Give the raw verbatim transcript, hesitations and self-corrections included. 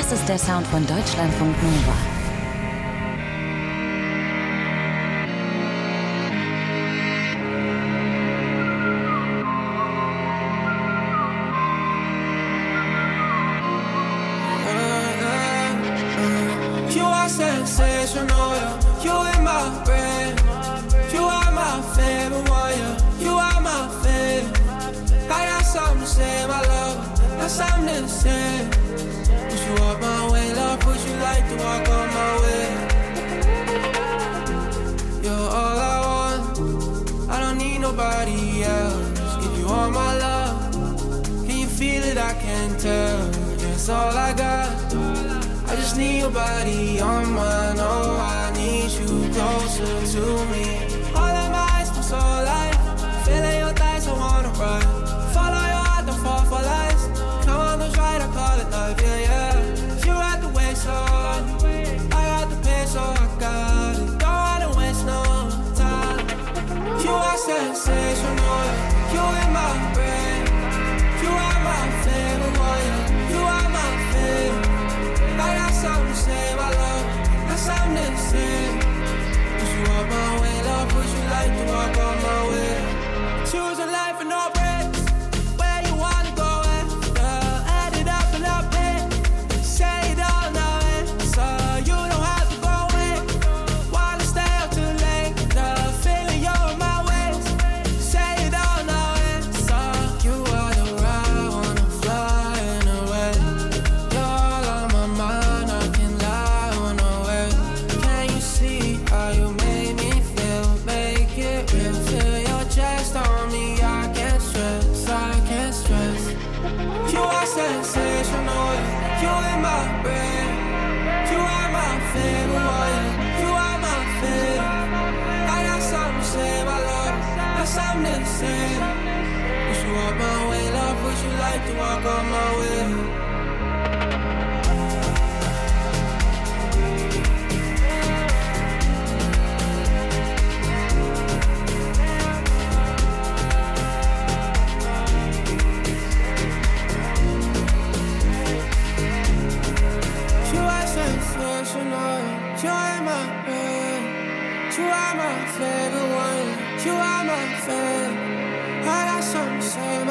Das ist der Sound von Deutschlandfunk Nova. Sensational, yeah. You in my brain. You are my favorite one, yeah. You are my favorite. I got something to say, my love. Got something to say. Push you up my way, love. Push you like to walk on my way. You're all I want. I don't need nobody else. Give you all my love. Can you feel it? I can tell. Yeah, it's all I got. I just need your body on mine. Oh, I need you closer to me. All of my eyes feel so light. Feeling your thighs, I wanna ride. Follow your heart, don't fall for lies. Come on, don't try to call it love, yeah, yeah. You got the way, so I got the pain, so I got it. Don't wanna waste no time. You are sensational, you in my brain. You are my favorite one, yeah. You are my favorite. I got something to say, my love. Got something to say. Push you up my way, love. Push you like to walk on my way. Choose a life with no breaks. Where you wanna go, eh? Uh, add it up and up it. Say it all now, eh? So you don't have to go away. Wanna stay up too late. The feeling you're in my ways. Say it all now, eh? So you are the ride, I wanna fly away. You're all on my mind, I can lie on the way. Can you see how you made me feel? Make it real. Feel your chest on me, I can't stress, I can't stress. You are sensational, you in my brain. You are my favorite one, you are my favorite. I got something to say, my love, got something to say. Push you up my way, love, push you like to walk on my way. Sensational, you are my brain. You are my favorite one. You are my favorite. I got something to say.